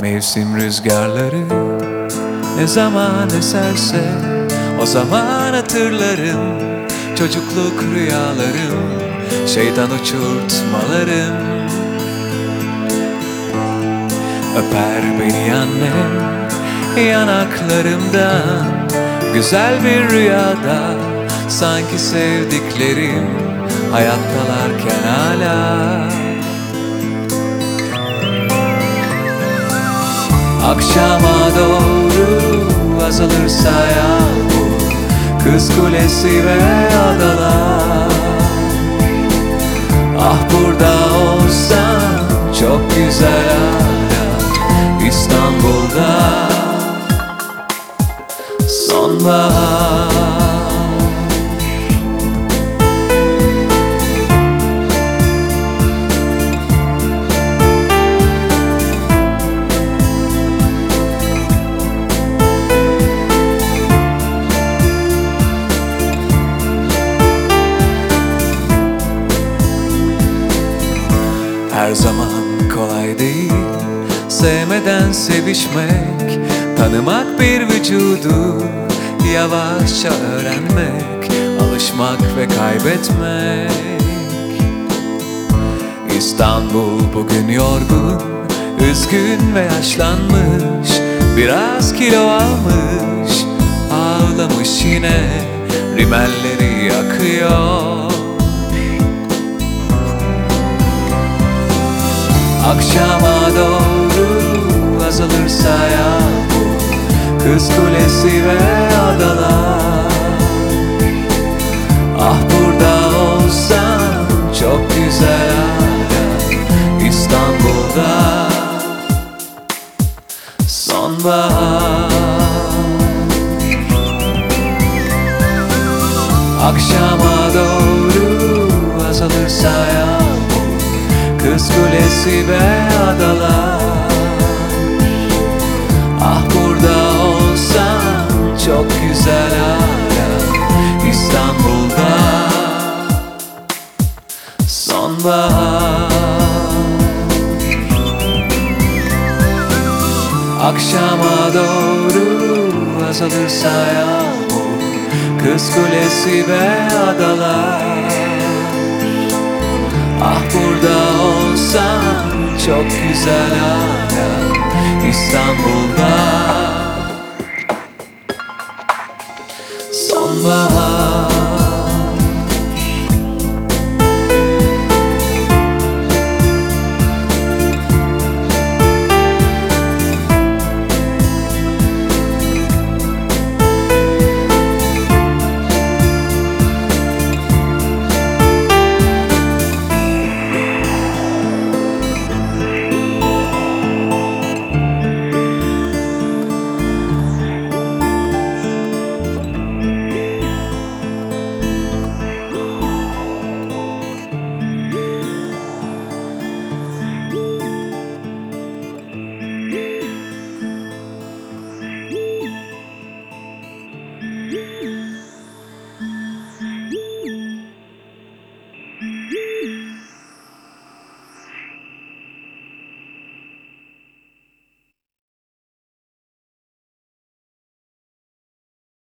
Mevsim rüzgarları ne zaman eserse o zaman hatırlarım çocukluk rüyalarım, şeytan uçurtmalarım. Öper beni annem yanaklarımdan, güzel bir rüyada sanki sevdiklerim hayattalarken hala. Akşama doğru azalırsa yağmur, Kız Kulesi ve adalar. Ah burada olsan çok güzel hala, İstanbul'da sonbahar. Her zaman kolay değil sevmeden sevişmek, tanımak bir vücudu, yavaşça öğrenmek, alışmak ve kaybetmek. İstanbul bugün yorgun, üzgün ve yaşlanmış, biraz kilo almış, ağlamış yine, rimelleri yakıyor. Akşama doğru azalırsa yağmur, Kız Kulesi ve adalar. Ah burada olsan çok güzel hala, İstanbul'da sonbahar. Akşama doğru azalırsa yağmur, Kız Kulesi ve adalar. Ah burada olsan çok güzel hala, İstanbul'da sonbahar. Akşama doğru azalırsa yağmur, Kız Kulesi ve adalar. Ah burada olsan çok güzel hala, İstanbul'da sonbahar.